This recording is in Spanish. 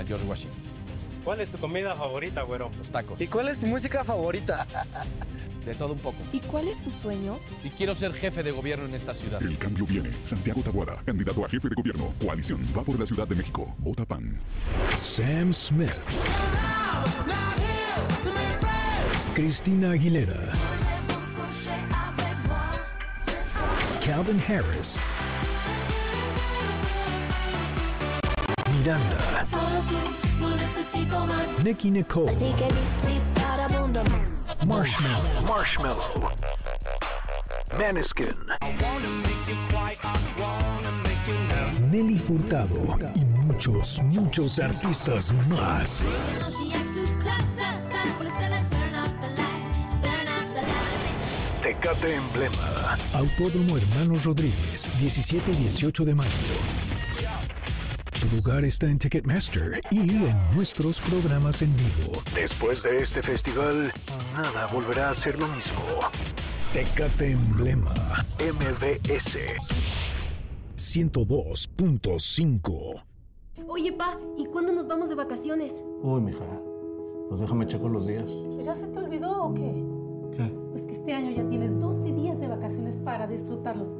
George Washington. ¿Cuál es tu comida favorita, güero? Los tacos. ¿Y cuál es tu música favorita? De todo un poco. ¿Y cuál es tu sueño? Y quiero ser jefe de gobierno en esta ciudad. El cambio viene. Santiago Taboada, candidato a jefe de gobierno. Coalición va por la Ciudad de México. Vota PAN. Sam Smith. Cristina Aguilera. Calvin Harris. Miranda. Nicki Nicole. Marshmello. Maneskin. Nelly Furtado y muchos artistas más. Tecate Emblema. Autódromo Hermanos Rodríguez, 17 y 18 de mayo. Tu lugar está en Ticketmaster y en nuestros programas en vivo. Después de este festival, nada volverá a ser lo mismo. Tecate Emblema, MBS 102.5. Oye, pa, ¿y cuándo nos vamos de vacaciones? Uy, mija, pues déjame checo los días. ¿Pues ya se te olvidó o qué? ¿Qué? Pues que este año ya tienes 12 días de vacaciones para disfrutarlos